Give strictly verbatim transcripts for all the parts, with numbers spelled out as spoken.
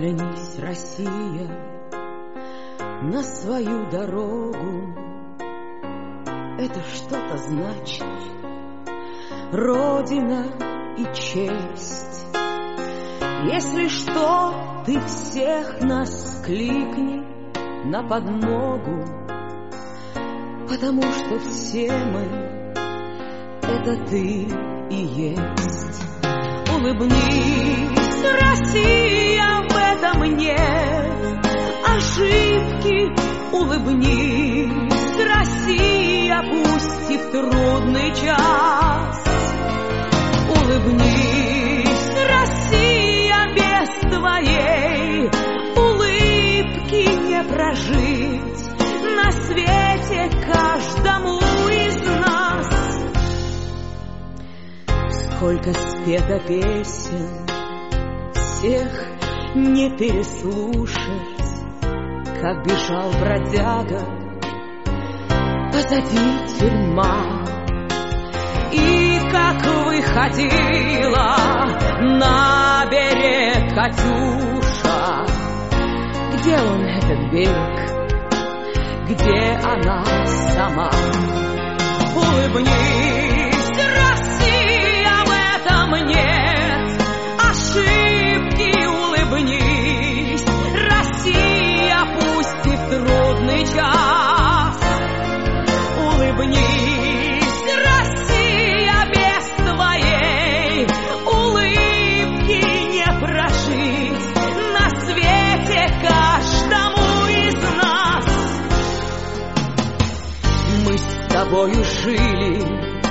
Оглянись, Россия, на свою дорогу. Это что-то значит. Родина и честь. Если что, ты всех нас кликни на подмогу, потому что все мы — это ты и есть. Улыбнись, Россия, в этом нет ошибки. Улыбнись, Россия, пусть и в трудный час. Улыбнись, Россия, без твоей улыбки не прожить на свете каждому из нас. Сколько спето песен, всех не переслушать, как бежал бродяга, позади тюрьма. И как выходила на берег Катюша. Где он, этот берег? Где она сама? Улыбнись, Россия, в этом нет ошибки. Улыбнись, Россия, пусть и в трудный час. Улыбнись, Россия, без твоей улыбки не прожить на свете каждому из нас. Мы с тобою жили,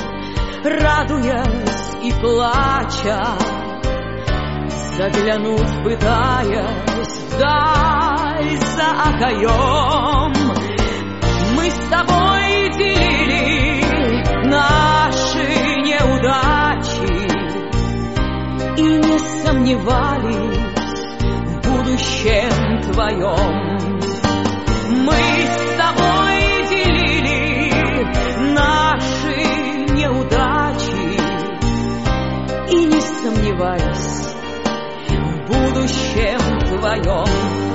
радуясь и плача, заглянуть пытаясь вдаль за окоем. Мы с тобой делили наши неудачи и не сомневались в будущем твоем. Мы с тобой делили наши неудачи и не сомневались в будущем твоем.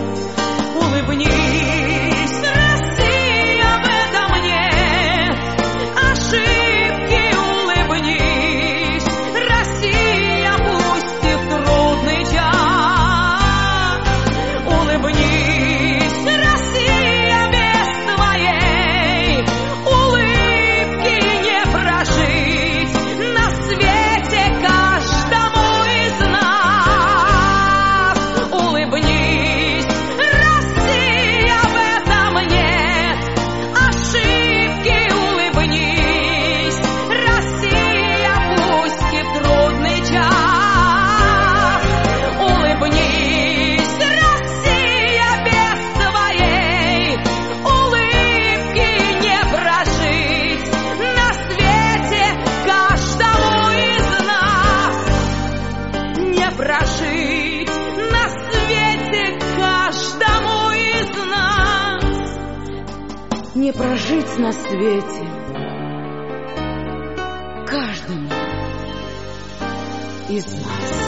Улыбнись, Россия, в этом нет ошибки. Улыбнись, Россия, пусть и в трудный час. Улыбнись, Россия, без твоей улыбки не прожить на свете каждому из нас. Улыбнись, Россия, в этом нет ошибки. Улыбнись, Россия, пусть и в трудный час. Улыбнись, Россия, без твоей улыбки не прожить на свете каждому из нас. Не прожить на свете каждому из нас. Не прожить на свете каждому из нас.